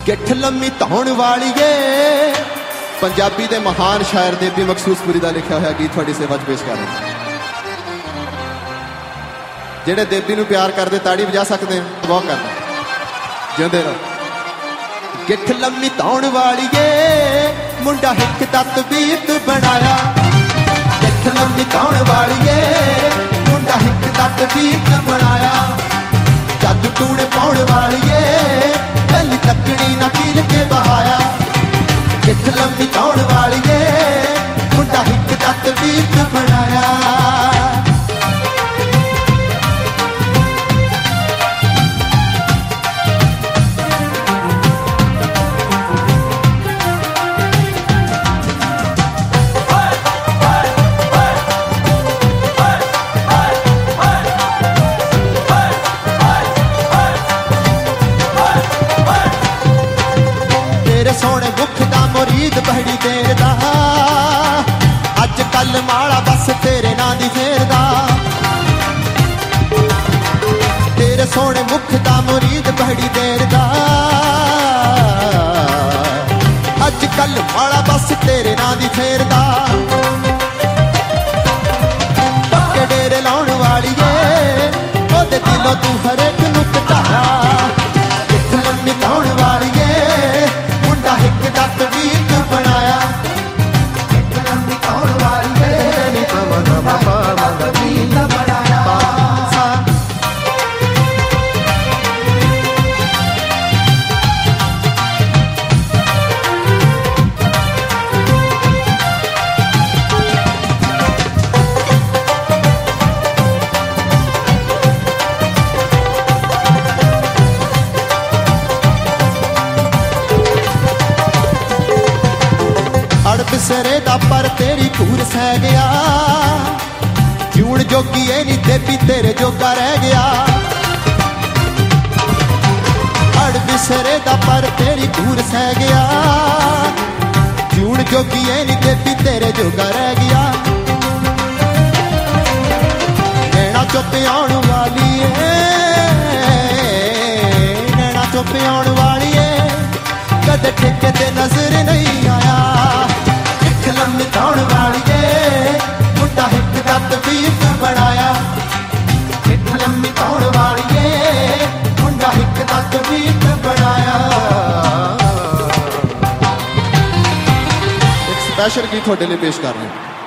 गिठ लम्मी धौण वालीए पंजाबी दे महान शायर देवी मखसूसपुरी दा लिखा होया गीत तुहाडी सेवा च पेश कर रहे हैं। जेड़े देवी नूं प्यार करदे ताड़ी वजा सकते हैं, बहुत करना जिंदे रहो। गिठ लम्मी धौण वालीए मुंडा हिक तत बीत बनाया, गिठ लम्मी धौण वालीए मुंडा हिक तत बीत बनाया, जद टूणे पाउण वालीए पहली तकनी ना कील के बहाया, गिठ लम्मी धौण वालीए मुंडा हिक तत बीत बनाया। सोने मुख दा मुरीद बहड़ी देर दा, अज कल माड़ा बस तेरे नां दी फेरदा, तेरे सोने मुख दा मुरीद बहड़ी देर दा, अज कल माड़ा बस तेरे नां दी फेरदा। पक्के डेरे लाउण वालीए ओदे दिलों तू हरेक नूं घटाया, गिठ लम्मी धौण वालीए हिक तत बीत बनाया, गिठ लम्मी धौण वालीए तत बीत बनाया। बिसरे दा पर तेरी घूर सह गया, जून जोगी ए नी देवी तेरे जोगा रह गया, अड़ बिसरे दा पर तेरी घूर सह गया, जून जोगी ए नी देवी तेरे जोगा रह गया। नैना चुप आउण वाली है, नैना चुप आउण वाली है, कदे ठेके ते नजर नहीं आया, लम्मी धौण वालीए मुंडा हिक तत बीत बनाया, गिठ लम्मी धौण वालीए मुंडा हिक तत बीत बनाया। एक स्पेशल गीत तुहाडे लई पेश कर रहे हैं।